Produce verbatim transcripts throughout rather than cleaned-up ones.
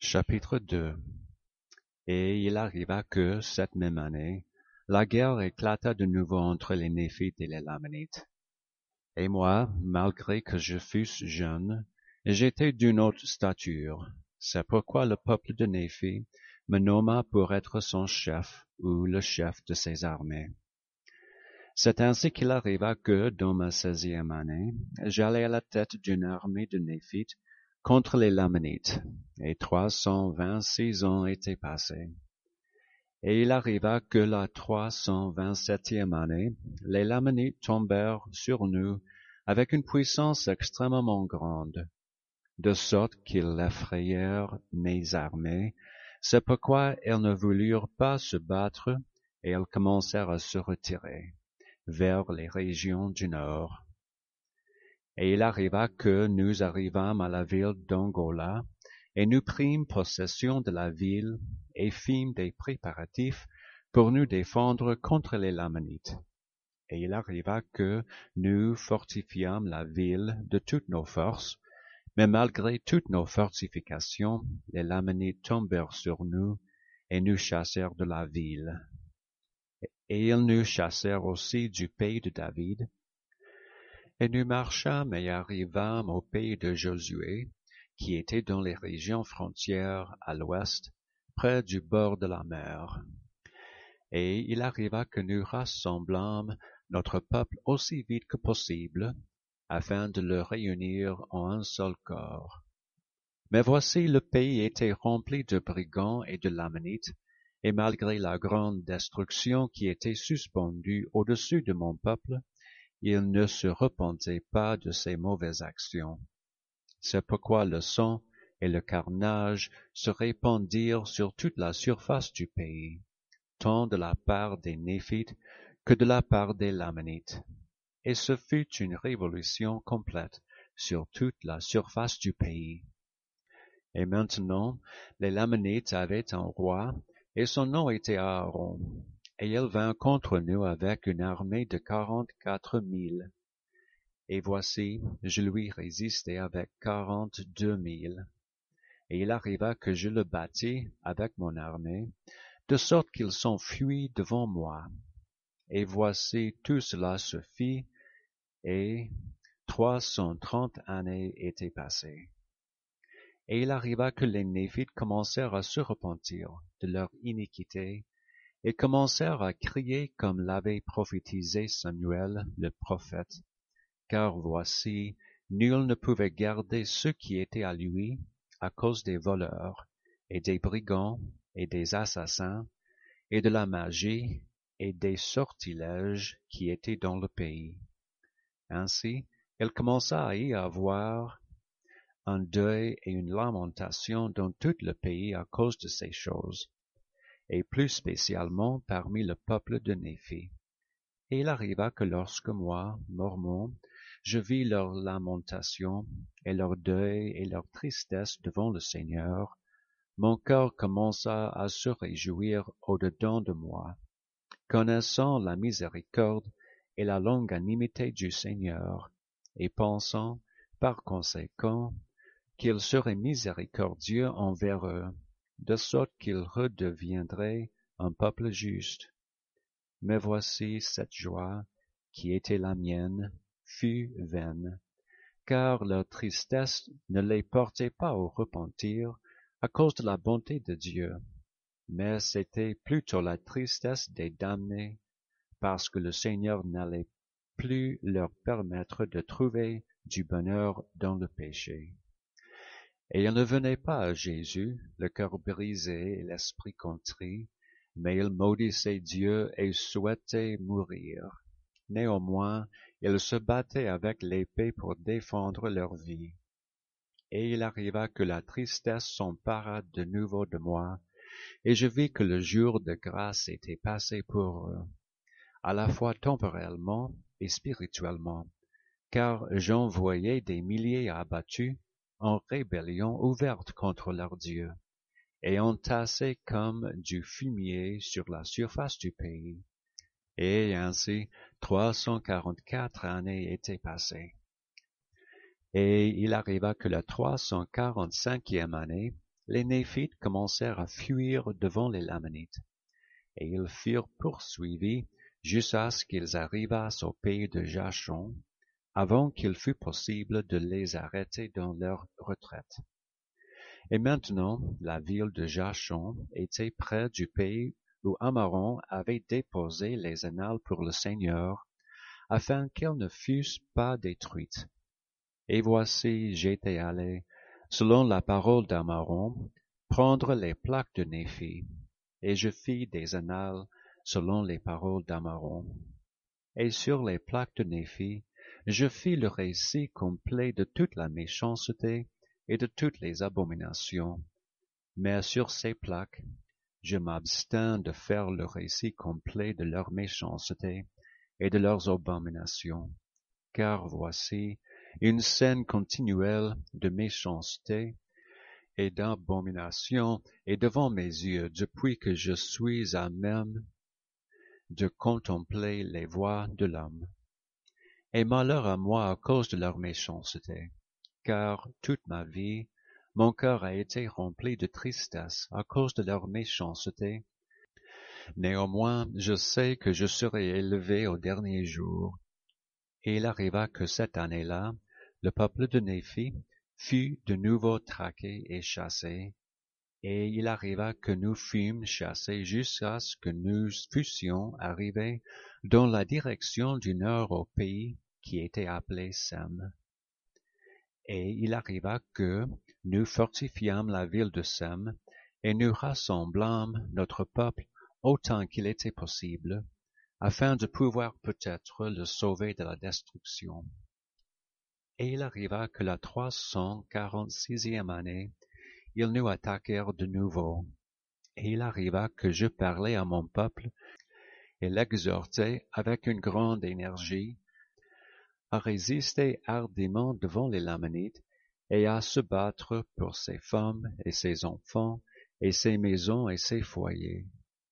Chapitre deux. Et il arriva que, cette même année, la guerre éclata de nouveau entre les Néphites et les Lamanites. Et moi, malgré que je fusse jeune, j'étais d'une haute stature. C'est pourquoi le peuple de Néphi me nomma pour être son chef, ou le chef de ses armées. C'est ainsi qu'il arriva que, dans ma seizième année, j'allais à la tête d'une armée de Néphites contre les Lamanites, et trois cent vingt-six ans étaient passés. Et il arriva que la trois cent vingt-septième année, les Lamanites tombèrent sur nous avec une puissance extrêmement grande, de sorte qu'ils effrayèrent mes armées. C'est pourquoi elles ne voulurent pas se battre, et elles commencèrent à se retirer vers les régions du nord. Et il arriva que nous arrivâmes à la ville d'Angola, et nous prîmes possession de la ville, et fîmes des préparatifs pour nous défendre contre les Lamanites. Et il arriva que nous fortifiâmes la ville de toutes nos forces, mais malgré toutes nos fortifications, les Lamanites tombèrent sur nous, et nous chassèrent de la ville. Et ils nous chassèrent aussi du pays de David. Et nous marchâmes et arrivâmes au pays de Josué, qui était dans les régions frontières à l'ouest, près du bord de la mer. Et il arriva que nous rassemblâmes notre peuple aussi vite que possible, afin de le réunir en un seul corps. Mais voici, le pays était rempli de brigands et de Lamanites, et malgré la grande destruction qui était suspendue au-dessus de mon peuple, il ne se repentait pas de ses mauvaises actions. C'est pourquoi le sang et le carnage se répandirent sur toute la surface du pays, tant de la part des Néphites que de la part des Lamanites. Et ce fut une révolution complète sur toute la surface du pays. Et maintenant, les Lamanites avaient un roi, et son nom était Aaron. Et il vint contre nous avec une armée de quarante-quatre mille. Et voici, je lui résistai avec quarante-deux mille. Et il arriva que je le battis avec mon armée, de sorte qu'il s'enfuit devant moi. Et voici, tout cela se fit, et trois cent trente années étaient passées. Et il arriva que les Néphites commencèrent à se repentir de leur iniquité, et commencèrent à crier comme l'avait prophétisé Samuel le prophète. Car voici, nul ne pouvait garder ce qui était à lui à cause des voleurs, et des brigands, et des assassins, et de la magie, et des sortilèges qui étaient dans le pays. Ainsi, il commença à y avoir un deuil et une lamentation dans tout le pays à cause de ces choses, et plus spécialement parmi le peuple de Néphi. Et il arriva que lorsque moi, Mormon, je vis leur lamentation, et leur deuil et leur tristesse devant le Seigneur, mon cœur commença à se réjouir au-dedans de moi, connaissant la miséricorde et la longanimité du Seigneur, et pensant, par conséquent, qu'il serait miséricordieux envers eux, de sorte qu'ils redeviendraient un peuple juste. Mais voici cette joie, qui était la mienne, fut vaine, car leur tristesse ne les portait pas au repentir à cause de la bonté de Dieu, mais c'était plutôt la tristesse des damnés, parce que le Seigneur n'allait plus leur permettre de trouver du bonheur dans le péché. Et il ne venait pas à Jésus, le cœur brisé et l'esprit contrit, mais il maudissait Dieu et souhaitait mourir. Néanmoins, ils se battaient avec l'épée pour défendre leur vie. Et il arriva que la tristesse s'empara de nouveau de moi, et je vis que le jour de grâce était passé pour eux, à la fois temporellement et spirituellement, car j'en voyais des milliers abattus en rébellion ouverte contre leur Dieu, et entassés comme du fumier sur la surface du pays. Et ainsi, trois cent quarante-quatre années étaient passées. Et il arriva que la trois cent quarante-cinquième année, les Néphites commencèrent à fuir devant les Lamanites, et ils furent poursuivis jusqu'à ce qu'ils arrivassent au pays de Jashon, avant qu'il fût possible de les arrêter dans leur retraite. Et maintenant, la ville de Jashon était près du pays où Amaron avait déposé les annales pour le Seigneur, afin qu'elles ne fussent pas détruites. Et voici, j'étais allé, selon la parole d'Amaron, prendre les plaques de Néphi, et je fis des annales selon les paroles d'Amaron. Et sur les plaques de Néphi, je fis le récit complet de toute la méchanceté et de toutes les abominations. Mais sur ces plaques, je m'abstins de faire le récit complet de leur méchanceté et de leurs abominations, car voici une scène continuelle de méchanceté et d'abomination est devant mes yeux depuis que je suis à même de contempler les voies de l'homme. Et malheur à moi à cause de leur méchanceté, car toute ma vie, mon cœur a été rempli de tristesse à cause de leur méchanceté. Néanmoins, je sais que je serai élevé au dernier jour. Et il arriva que cette année-là, le peuple de Néphi fut de nouveau traqué et chassé, et il arriva que nous fûmes chassés jusqu'à ce que nous fussions arrivés dans la direction du nord au pays qui était appelé Sem. Et il arriva que nous fortifiâmes la ville de Sem, et nous rassemblâmes notre peuple autant qu'il était possible, afin de pouvoir peut-être le sauver de la destruction. Et il arriva que la trois cent quarante-sixième année, ils nous attaquèrent de nouveau. Et il arriva que je parlais à mon peuple et l'exhortai avec une grande énergie à résister hardiment devant les Lamanites et à se battre pour ses femmes et ses enfants et ses maisons et ses foyers.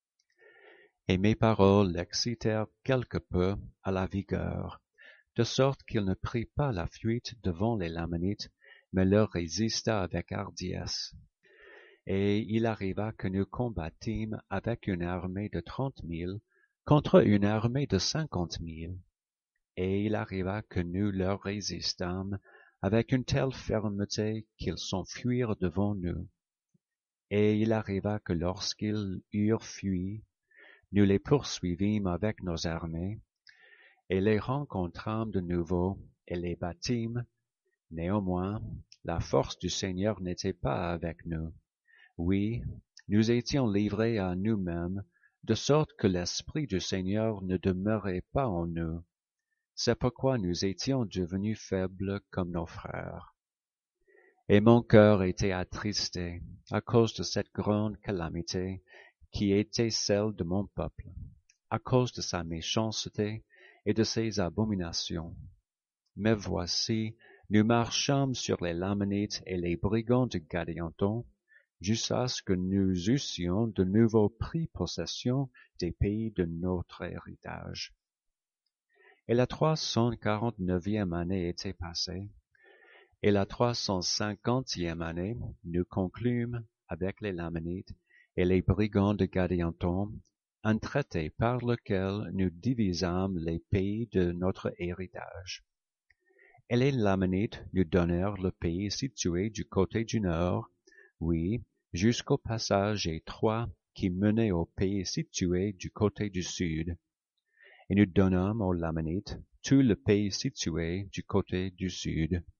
Et mes paroles l'excitèrent quelque peu à la vigueur, de sorte qu'il ne prit pas la fuite devant les Lamanites, mais leur résista avec hardiesse. Et il arriva que nous combattîmes avec une armée de trente mille contre une armée de cinquante mille. Et il arriva que nous leur résistâmes avec une telle fermeté qu'ils s'enfuirent devant nous. Et il arriva que lorsqu'ils eurent fui, nous les poursuivîmes avec nos armées, et les rencontrâmes de nouveau, et les battîmes. Néanmoins, la force du Seigneur n'était pas avec nous. Oui, nous étions livrés à nous-mêmes, de sorte que l'Esprit du Seigneur ne demeurait pas en nous. C'est pourquoi nous étions devenus faibles comme nos frères. Et mon cœur était attristé à cause de cette grande calamité qui était celle de mon peuple, à cause de sa méchanceté et de ses abominations. Mais voici, nous marchâmes sur les Lamanites et les brigands de Gadianton, jusqu'à ce que nous eussions de nouveau pris possession des pays de notre héritage. Et la trois cent quarante-neuvième année était passée, et la trois cent cinquantième année, nous conclûmes avec les Lamanites et les brigands de Gadianton un traité par lequel nous divisâmes les pays de notre héritage. Et les Lamanites nous donnèrent le pays situé du côté du nord, oui, jusqu'au passage étroit qui menait au pays situé du côté du sud. Et nous donnâmes aux Lamanites tout le pays situé du côté du sud.